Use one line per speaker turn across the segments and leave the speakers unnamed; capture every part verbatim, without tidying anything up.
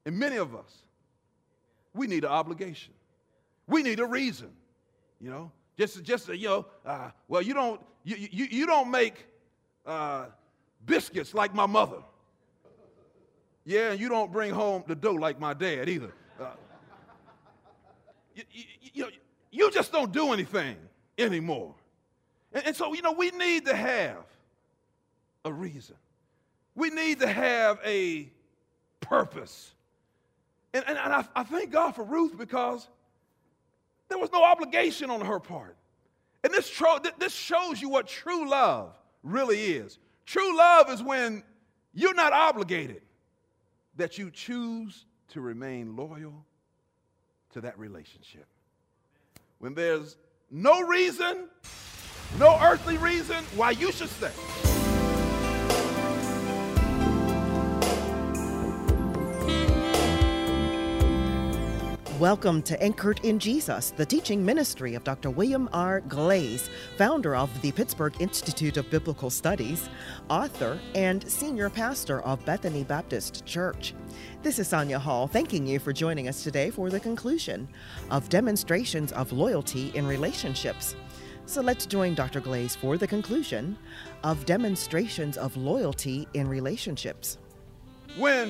And many of us, we need an obligation. We need a reason, you know. Just, just you know, uh, well, you don't, you, you, you don't make uh, biscuits like my mother. Yeah, and you don't bring home the dough like my dad either. Uh, you, you, you know, you just don't do anything anymore. And, and so, you know, we need to have a reason. We need to have a purpose. And, and, and I, I thank God for Ruth because there was no obligation on her part. And this, tro- this shows you what true love really is. True love is when you're not obligated, that you choose to remain loyal to that relationship. When there's no reason, no earthly reason why you should stay.
Welcome to Anchored in Jesus, the teaching ministry of Doctor William R. Glaze, founder of the Pittsburgh Institute of Biblical Studies, author, and senior pastor of Bethany Baptist Church. This is Sonia Hall, thanking you for joining us today for the conclusion of Demonstrations of Loyalty in Relationships. So let's join Doctor Glaze for the conclusion of Demonstrations of Loyalty in Relationships.
When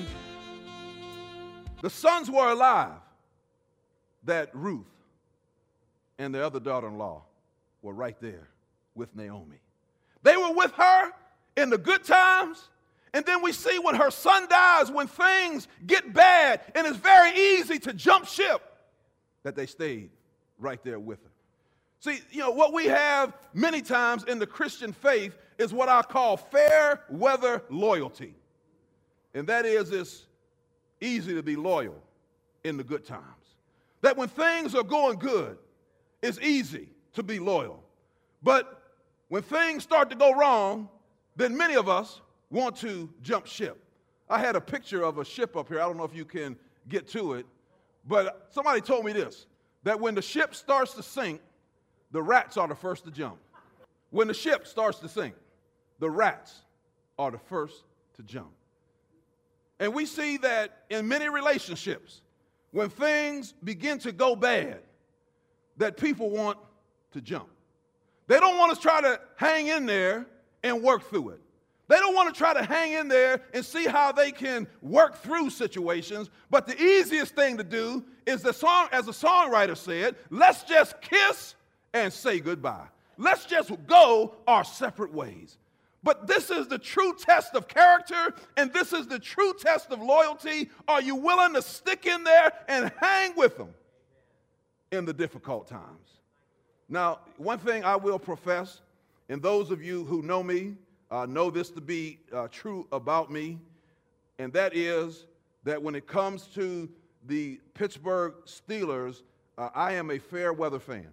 the sons were alive, that Ruth and their other daughter-in-law were right there with Naomi. They were with her in the good times, and then we see when her son dies, when things get bad, and it's very easy to jump ship, that they stayed right there with her. See, you know, what we have many times in the Christian faith is what I call fair weather loyalty. And that is, it's easy to be loyal in the good times. That when things are going good, it's easy to be loyal. But when things start to go wrong, then many of us want to jump ship. I had a picture of a ship up here. I don't know if you can get to it, but somebody told me this, that when the ship starts to sink, the rats are the first to jump. When the ship starts to sink, the rats are the first to jump. And we see that in many relationships, when things begin to go bad, that people want to jump. They don't want to try to hang in there and work through it. They don't want to try to hang in there and see how they can work through situations, but the easiest thing to do is, the song, as the songwriter said, let's just kiss and say goodbye. Let's just go our separate ways. But this is the true test of character, and this is the true test of loyalty. Are you willing to stick in there and hang with them in the difficult times? Now, one thing I will profess, and those of you who know me uh, know this to be uh, true about me, and that is that when it comes to the Pittsburgh Steelers, uh, I am a fair weather fan.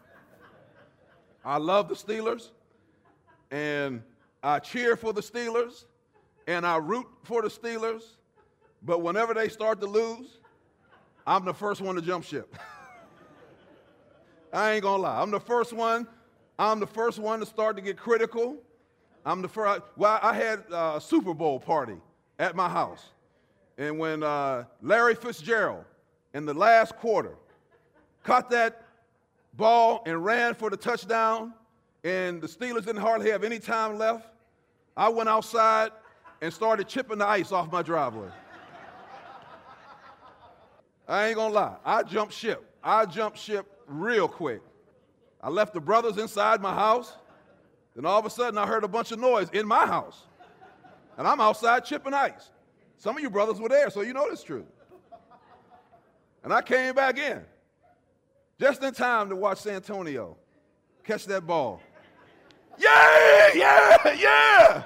I love the Steelers, and I cheer for the Steelers, and I root for the Steelers, but whenever they start to lose, I'm the first one to jump ship. I ain't gonna lie. I'm the first one. I'm the first one to start to get critical. I'm the first. Well, I had a Super Bowl party at my house, and when uh, Larry Fitzgerald in the last quarter caught that ball and ran for the touchdown, and the Steelers didn't hardly have any time left, I went outside and started chipping the ice off my driveway. I ain't gonna lie. I jumped ship. I jumped ship real quick. I left the brothers inside my house. Then all of a sudden, I heard a bunch of noise in my house. And I'm outside chipping ice. Some of you brothers were there, so you know it's true. And I came back in just in time to watch Santonio catch that ball. Yeah, yeah, yeah.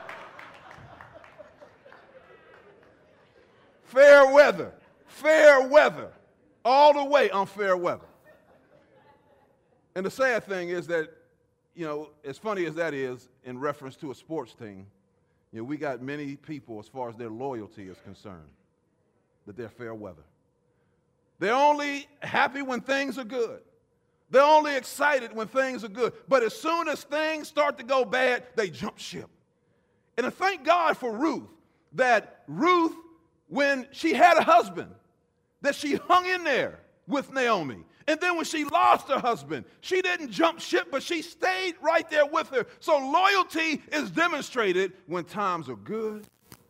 Fair weather, fair weather, all the way unfair weather. And the sad thing is that, you know, as funny as that is in reference to a sports team, you know, we got many people, as far as their loyalty is concerned, that they're fair weather. They're only happy when things are good. They're only excited when things are good. But as soon as things start to go bad, they jump ship. And I thank God for Ruth, that Ruth, when she had a husband, that she hung in there with Naomi. And then when she lost her husband, she didn't jump ship, but she stayed right there with her. So loyalty is demonstrated when times are good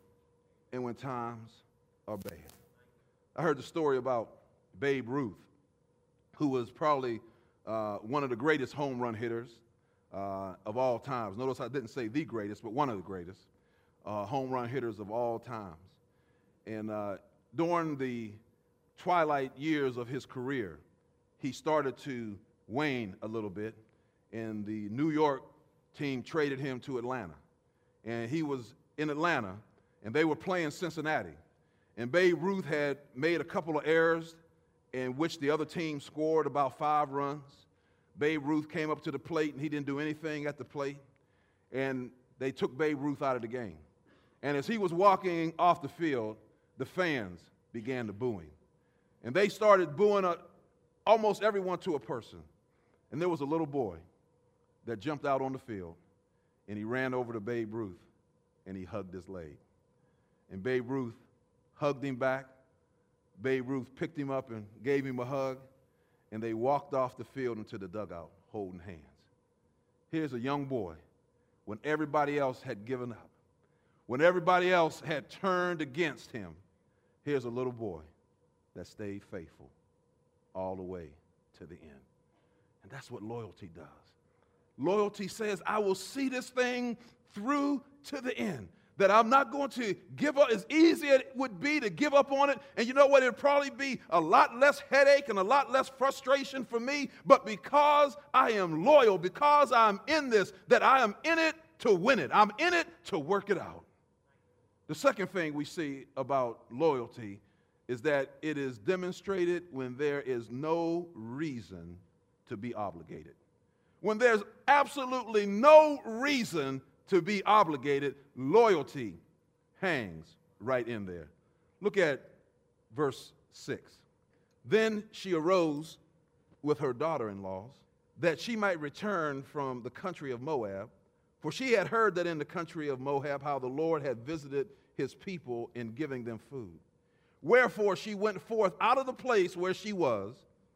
and when times are bad. I heard the story about Babe Ruth, who was probably uh, one of the greatest home run hitters uh, of all times. Notice I didn't say the greatest, but one of the greatest uh, home run hitters of all times. And uh, during the twilight years of his career, he started to wane a little bit, and the New York team traded him to Atlanta. And he was in Atlanta, and they were playing Cincinnati. And Babe Ruth had made a couple of errors in which the other team scored about five runs. Babe Ruth came up to the plate, and he didn't do anything at the plate. And they took Babe Ruth out of the game. And as he was walking off the field, the fans began to boo him. And they started booing a, almost everyone to a person. And there was a little boy that jumped out on the field, and he ran over to Babe Ruth, and he hugged his leg. And Babe Ruth hugged him back. Babe Ruth picked him up and gave him a hug, and they walked off the field into the dugout holding hands. Here's a young boy when everybody else had given up, when everybody else had turned against him. Here's a little boy that stayed faithful all the way to the end. And that's what loyalty does. Loyalty says, I will see this thing through to the end. That I'm not going to give up, as easy as it would be to give up on it. And you know what? It'd probably be a lot less headache and a lot less frustration for me. But because I am loyal, because I'm in this, that I am in it to win it. I'm in it to work it out. The second thing we see about loyalty is that it is demonstrated when there is no reason to be obligated. When there's absolutely no reason to be obligated, loyalty hangs right in there. Look at verse six. Then she arose with her daughter-in-laws, that she might return from the country of Moab, for she had heard that in the country of Moab how the Lord had visited his people in giving them food. Wherefore she went forth out of the place where she was,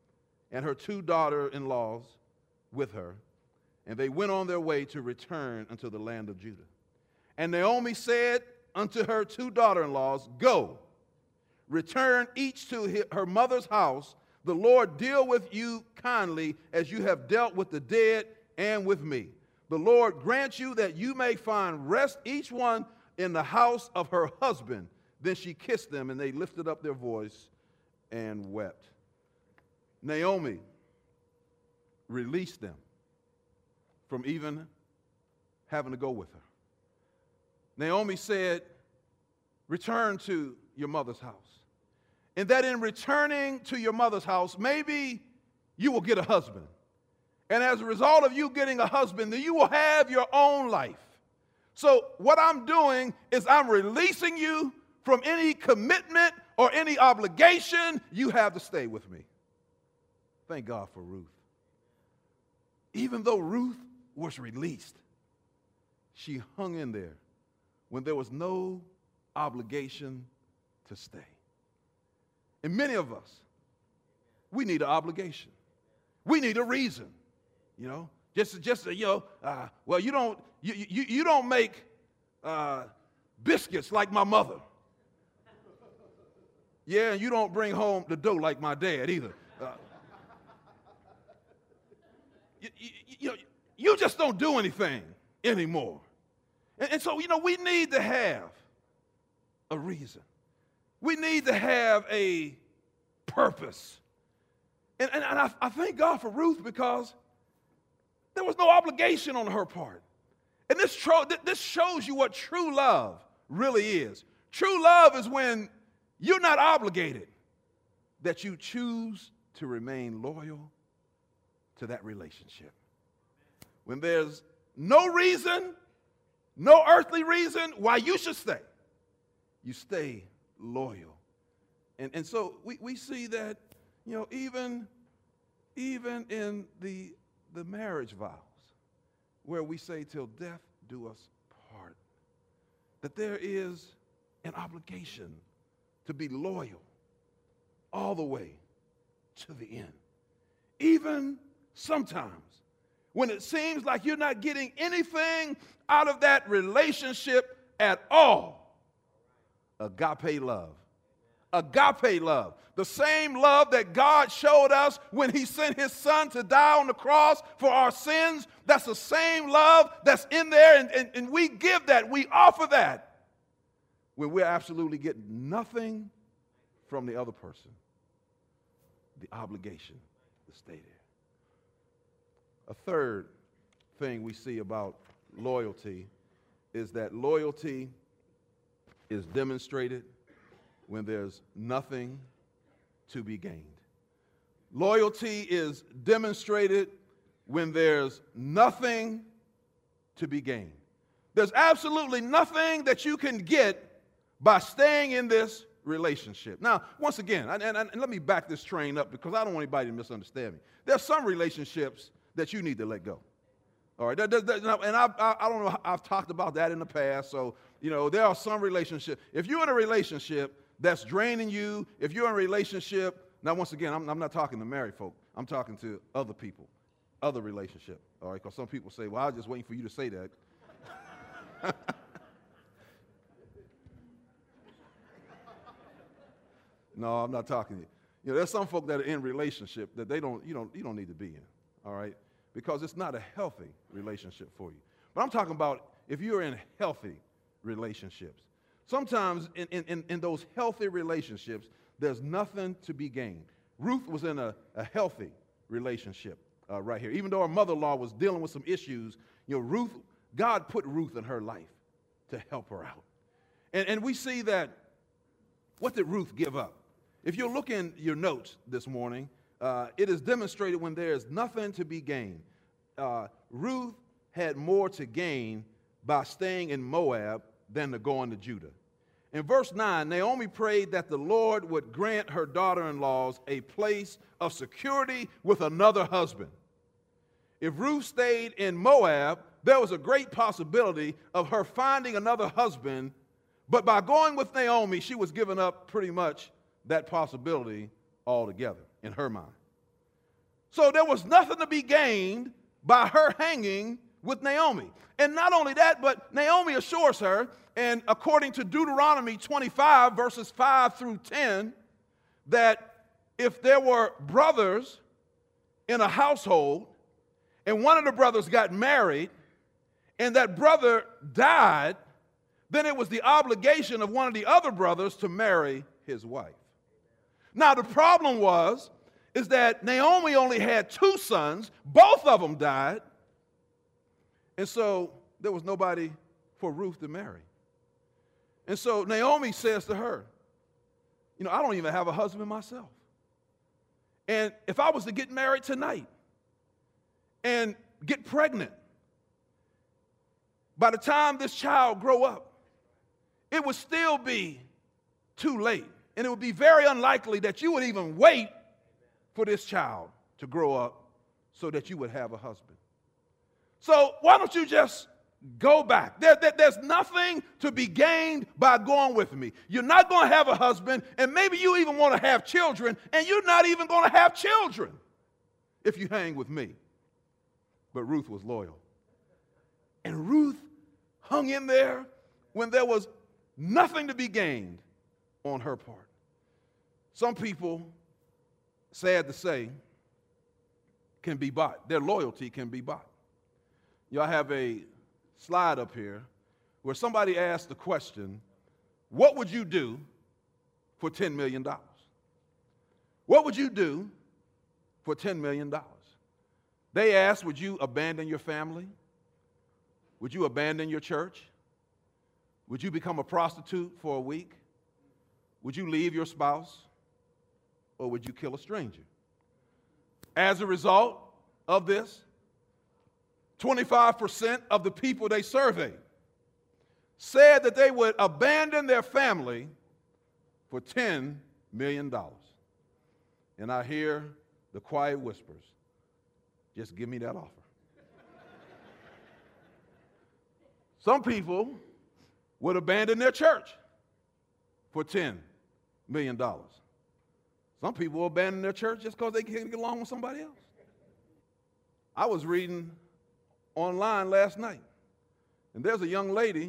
and her two daughter-in-laws with her, and they went on their way to return unto the land of Judah. And Naomi said unto her two daughter-in-laws, Go, return each to her mother's house. The Lord deal with you kindly as you have dealt with the dead and with me. The Lord grant you that you may find rest, each one in the house of her husband. Then she kissed them, and they lifted up their voice and wept. Naomi released them from even having to go with her. Naomi said, return to your mother's house. And that in returning to your mother's house, maybe you will get a husband. And as a result of you getting a husband, then you will have your own life. So what I'm doing is I'm releasing you from any commitment or any obligation. You have to stay with me. Thank God for Ruth. Even though Ruth was released, she hung in there when there was no obligation to stay. And many of us, we need an obligation. We need a reason, you know. Just, just you know, uh, well, you don't, you, you, you don't make uh, biscuits like my mother. Yeah, and you don't bring home the dough like my dad either. Uh, you, you, you, know, you just don't do anything anymore. And, and so, you know, we need to have a reason. We need to have a purpose. And, and, and I, I thank God for Ruth because there was no obligation on her part. And this, tro- this shows you what true love really is. True love is when you're not obligated, that you choose to remain loyal to that relationship. When there's no reason, no earthly reason why you should stay, you stay loyal. And, and so we, we see that, you know, even, even in the, the marriage vows, where we say till death do us part, that there is an obligation to be loyal all the way to the end. Even sometimes when it seems like you're not getting anything out of that relationship at all. Agape love. Agape love. The same love that God showed us when he sent his son to die on the cross for our sins. That's the same love that's in there, and, and, and we give that, we offer that when we're absolutely getting nothing from the other person. The obligation to stay there. A third thing we see about loyalty is that loyalty is demonstrated when there's nothing to be gained. Loyalty is demonstrated when there's nothing to be gained. There's absolutely nothing that you can get by staying in this relationship. Now, once again, and, and, and let me back this train up because I don't want anybody to misunderstand me. There's some relationships that you need to let go. All right, that, that, that, and I, I, I don't know, I've talked about that in the past. So, you know, there are some relationships. If you're in a relationship that's draining you, if you're in a relationship, now once again, I'm, I'm not talking to married folk. I'm talking to other people, other relationship. All right, because some people say, well, I was just waiting for you to say that. No, I'm not talking to you. You know, there's some folk that are in relationship that they don't, you don't, you don't need to be in, all right? Because it's not a healthy relationship for you. But I'm talking about if you're in healthy relationships. Sometimes in, in, in those healthy relationships, there's nothing to be gained. Ruth was in a, a healthy relationship uh, right here. Even though her mother-in-law was dealing with some issues, you know, Ruth, God put Ruth in her life to help her out. And, and we see that, what did Ruth give up? If you look in your notes this morning, uh, it is demonstrated when there is nothing to be gained. Uh, Ruth had more to gain by staying in Moab than to go into Judah. In verse nine, Naomi prayed that the Lord would grant her daughter-in-laws a place of security with another husband. If Ruth stayed in Moab, there was a great possibility of her finding another husband, but by going with Naomi, she was giving up pretty much that possibility altogether in her mind. So there was nothing to be gained by her hanging with Naomi. And not only that, but Naomi assures her, and according to Deuteronomy twenty-five, verses five through ten, that if there were brothers in a household, and one of the brothers got married, and that brother died, then it was the obligation of one of the other brothers to marry his wife. Now, the problem was, is that Naomi only had two sons. Both of them died. And so there was nobody for Ruth to marry. And so Naomi says to her, you know, I don't even have a husband myself. And if I was to get married tonight and get pregnant, by the time this child grow up, it would still be too late. And it would be very unlikely that you would even wait for this child to grow up so that you would have a husband. So why don't you just go back? There, there, there's nothing to be gained by going with me. You're not going to have a husband, and maybe you even want to have children, and you're not even going to have children if you hang with me. But Ruth was loyal. And Ruth hung in there when there was nothing to be gained on her part. Some people, sad to say, can be bought. Their loyalty can be bought. You know, I have a slide up here where somebody asked the question, what would you do for ten million dollars? What would you do for ten million dollars? They asked, would you abandon your family? Would you abandon your church? Would you become a prostitute for a week? Would you leave your spouse? Or would you kill a stranger? As a result of this, twenty-five percent of the people they surveyed said that they would abandon their family for ten million dollars. And I hear the quiet whispers, just give me that offer. Some people would abandon their church for ten million dollars. Some people will abandon their church just because they can't get along with somebody else. I was reading online last night, and there's a young lady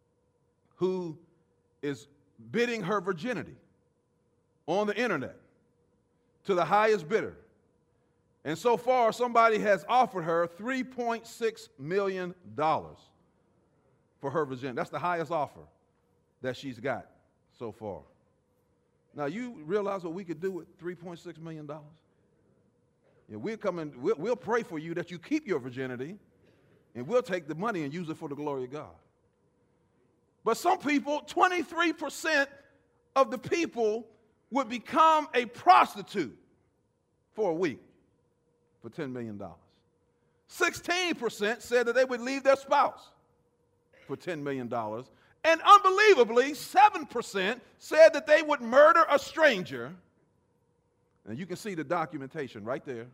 who is bidding her virginity on the internet to the highest bidder. And so far, somebody has offered her three point six million dollars for her virginity. That's the highest offer that she's got so far. Now, you realize what we could do with three point six million dollars? Yeah, we'll come in, we'll, we'll pray for you that you keep your virginity, and we'll take the money and use it for the glory of God. But some people, twenty-three percent of the people would become a prostitute for a week for ten million dollars. sixteen percent said that they would leave their spouse for ten million dollars. And unbelievably, seven percent said that they would murder a stranger. And you can see the documentation right there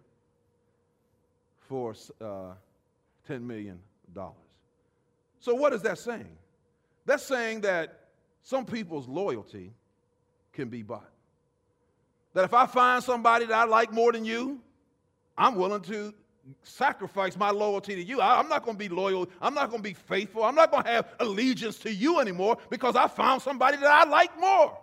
for uh, ten million dollars. So what is that saying? That's saying that some people's loyalty can be bought. That if I find somebody that I like more than you, I'm willing to sacrifice my loyalty to you. I, I'm not going to be loyal. I'm not going to be faithful. I'm not going to have allegiance to you anymore because I found somebody that I like more.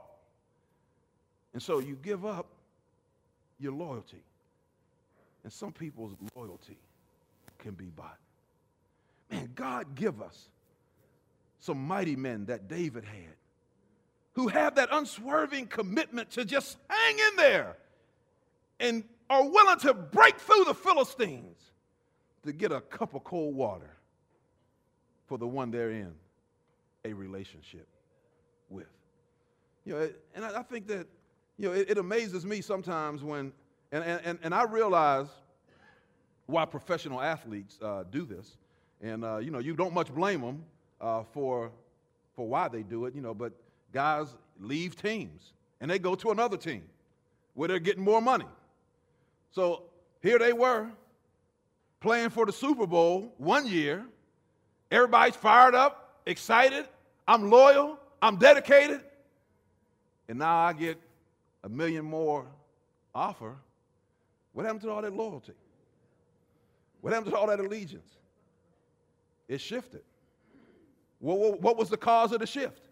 And so you give up your loyalty. And some people's loyalty can be bought. Man, God give us some mighty men that David had who have that unswerving commitment to just hang in there and are willing to break through the Philistines to get a cup of cold water for the one they're in a relationship with. You know, and I think that, you know, it, it amazes me sometimes when, and, and, and I realize why professional athletes uh, do this. And, uh, you know, you don't much blame them uh, for, for why they do it, you know, but guys leave teams and they go to another team where they're getting more money. So here they were playing for the Super Bowl one year. Everybody's fired up, excited. I'm loyal. I'm dedicated. And now I get a million more offer. What happened to all that loyalty? What happened to all that allegiance? It shifted. What, what was the cause of the shift?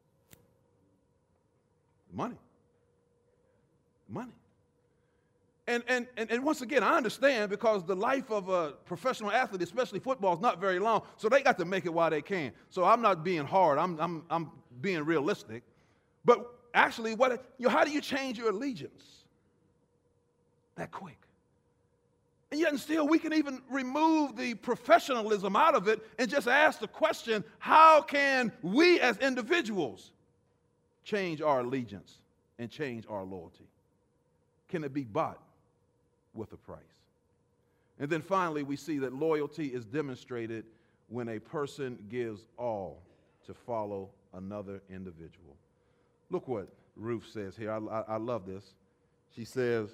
Money. Money. And, and, and, and once again, I understand because the life of a professional athlete, especially football, is not very long, so they got to make it while they can. So I'm not being hard. I'm, I'm, I'm being realistic. But actually, what, you know, how do you change your allegiance that quick? And yet and still, we can even remove the professionalism out of it and just ask the question, how can we as individuals change our allegiance and change our loyalty? Can it be bought with a price? And then finally, we see that loyalty is demonstrated when a person gives all to follow another individual. Look what Ruth says here. I, I, I love this. She says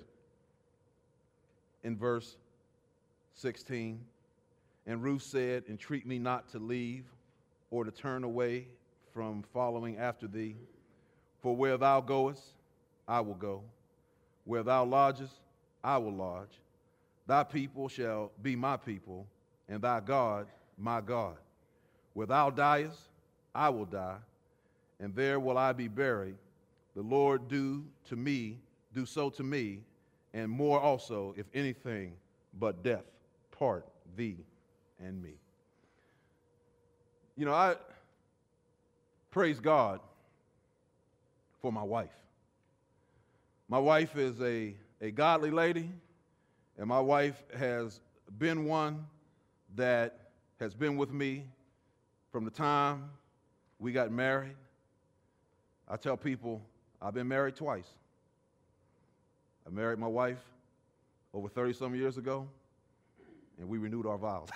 in verse sixteen, and Ruth said, entreat me not to leave or to turn away from following after thee. For where thou goest, I will go. Where thou lodgest, I will lodge. Thy people shall be my people, and thy God my God. Where thou diest, I will die, and there will I be buried. The Lord do to me, do so to me, and more also, if anything but death part thee and me. You know, I praise God for my wife. My wife is a, a godly lady, and my wife has been one that has been with me from the time we got married. I tell people I've been married twice. I married my wife over thirty-some years ago, and we renewed our vows.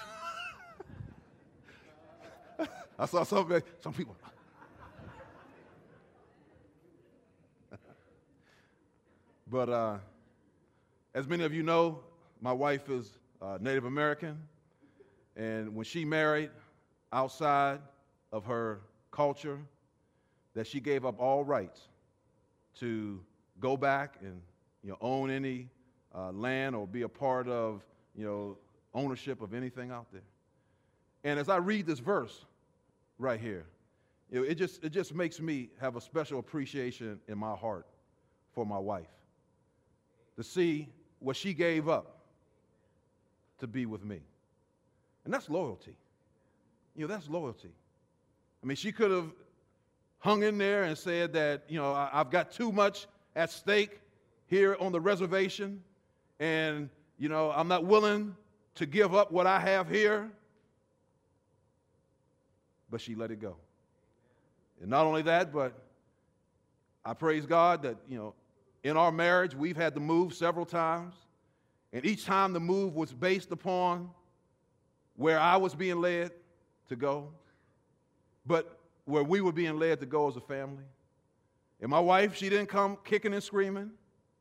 I saw some, some people. But uh, as many of you know, my wife is uh, Native American, and when she married outside of her culture, that she gave up all rights to go back and you know, own any uh, land or be a part of, you know, ownership of anything out there. And as I read this verse right here, you know, it just it just makes me have a special appreciation in my heart for my wife, to see what she gave up to be with me. And that's loyalty. You know, that's loyalty. I mean, she could have hung in there and said that, you know, I, I've got too much at stake here on the reservation, and, you know, I'm not willing to give up what I have here. But she let it go. And not only that, but I praise God that, you know, in our marriage, we've had to move several times. And each time the move was based upon where I was being led to go, but where we were being led to go as a family. And my wife, she didn't come kicking and screaming.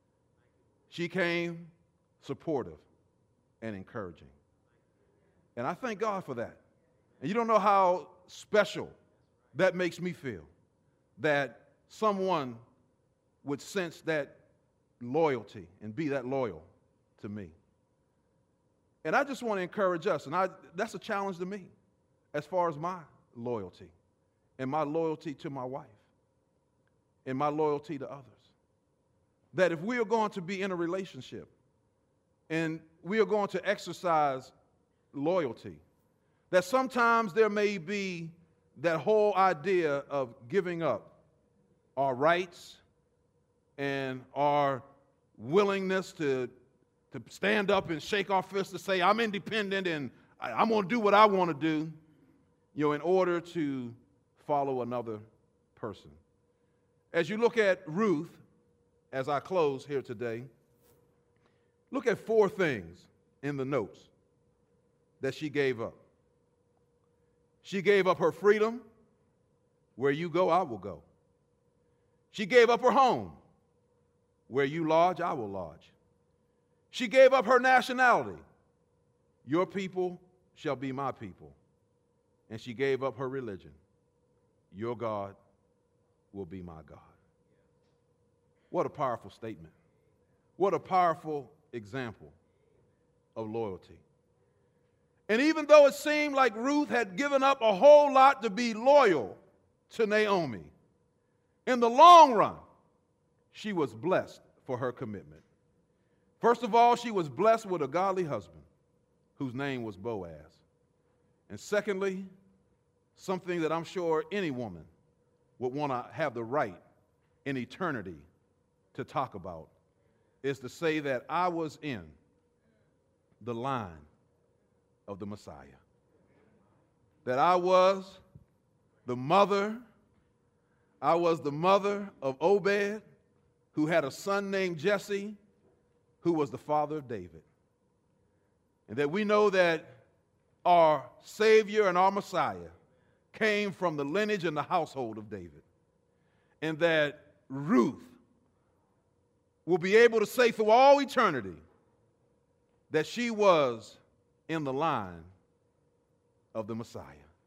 She came supportive and encouraging. And I thank God for that. And you don't know how special that makes me feel, that someone would sense that loyalty and be that loyal to me. And I just want to encourage us, and I, that's a challenge to me as far as my loyalty and my loyalty to my wife and my loyalty to others. That if we are going to be in a relationship and we are going to exercise loyalty, that sometimes there may be that whole idea of giving up our rights and our willingness to, to stand up and shake our fists to say, I'm independent and I, I'm going to do what I want to do, you know, in order to follow another person. As you look at Ruth, as I close here today, look at four things in the notes that she gave up. She gave up her freedom. Where you go, I will go. She gave up her home. Where you lodge, I will lodge. She gave up her nationality. Your people shall be my people. And she gave up her religion. Your God will be my God. What a powerful statement. What a powerful example of loyalty. And even though it seemed like Ruth had given up a whole lot to be loyal to Naomi, in the long run, she was blessed for her commitment. First of all, she was blessed with a godly husband whose name was Boaz. And secondly, something that I'm sure any woman would want to have the right in eternity to talk about is to say that I was in the line of the Messiah. That I was the mother, I was the mother of Obed, who had a son named Jesse, who was the father of David. And that we know that our Savior and our Messiah came from the lineage and the household of David. And that Ruth will be able to say through all eternity that she was in the line of the Messiah.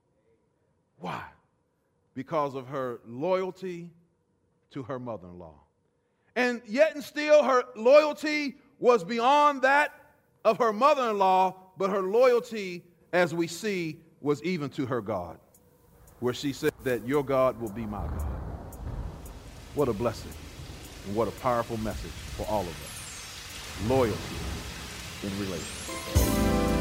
Why? Because of her loyalty to her mother-in-law. And yet and still her loyalty was beyond that of her mother-in-law, but her loyalty, as we see, was even to her God, where she said that your God will be my God. What a blessing and what a powerful message for all of us. Loyalty in relationships.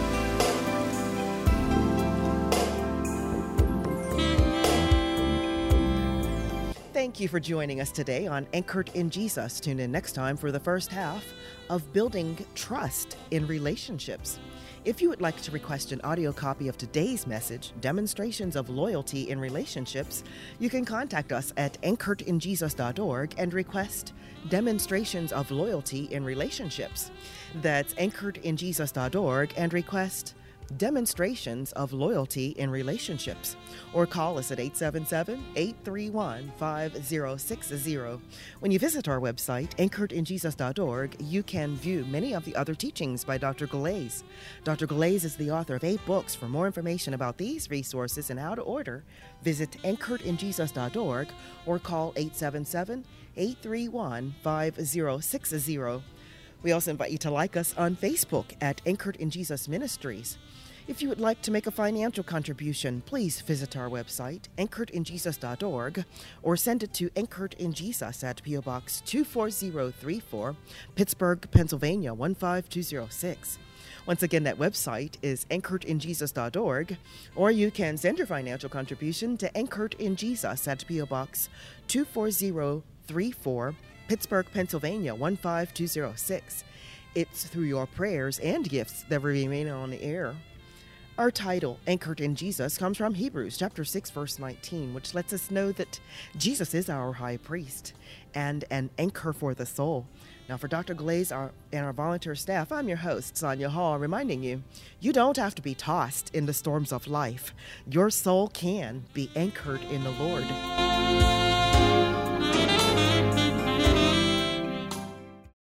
Thank you for joining us today on Anchored in Jesus. Tune in next time for the first half of Building Trust in Relationships. If you would like to request an audio copy of today's message, Demonstrations of Loyalty in Relationships, you can contact us at anchored in jesus dot org and request Demonstrations of Loyalty in Relationships. That's anchored in jesus dot org and request Demonstrations of Loyalty in Relationships, or call us at eight seven seven, eight three one, five zero six zero. When you visit our website, anchored in jesus dot org, you can view many of the other teachings by Doctor Galais. Doctor Galais is the author of eight books. For more information about these resources and how to order, visit anchored in jesus dot org or call eight seven seven, eight three one, five zero six zero. We also invite you to like us on Facebook at Anchored in Jesus Ministries. If you would like to make a financial contribution, please visit our website, anchored in jesus dot org, or send it to Anchored in Jesus at P O Box two four zero three four, Pittsburgh, Pennsylvania one five two zero six. Once again, that website is anchored in jesus dot org, or you can send your financial contribution to Anchored in Jesus at P O Box two four zero three four, Pittsburgh, Pennsylvania one five two zero six. It's through your prayers and gifts that we remain on the air. Our title, Anchored in Jesus, comes from Hebrews chapter six, verse nineteen, which lets us know that Jesus is our high priest and an anchor for the soul. Now, for Doctor Glaze our, and our volunteer staff, I'm your host, Sonia Hall, reminding you, you don't have to be tossed in the storms of life. Your soul can be anchored in the Lord.